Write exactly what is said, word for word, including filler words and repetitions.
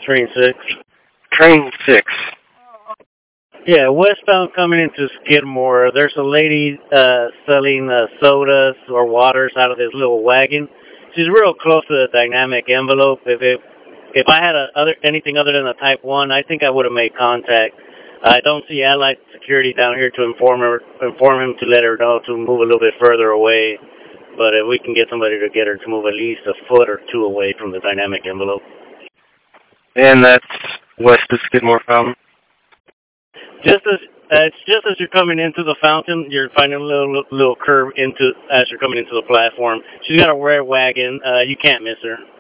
train six. Train six. Yeah, westbound coming into Skidmore. There's a lady uh, selling uh, sodas or waters out of this little wagon. She's real close to the dynamic envelope. If it, if I had a other anything other than a Type one, I think I would have made contact. I don't see Allied Security down here to inform her, inform him to let her know to move a little bit further away. But if we can get somebody to get her to move at least a foot or two away from the dynamic envelope. And that's west of Skidmore Fountain? Just as uh, it's just as you're coming into the fountain, you're finding a little little curve into as you're coming into the platform. She's got a red wagon. Uh, you can't miss her.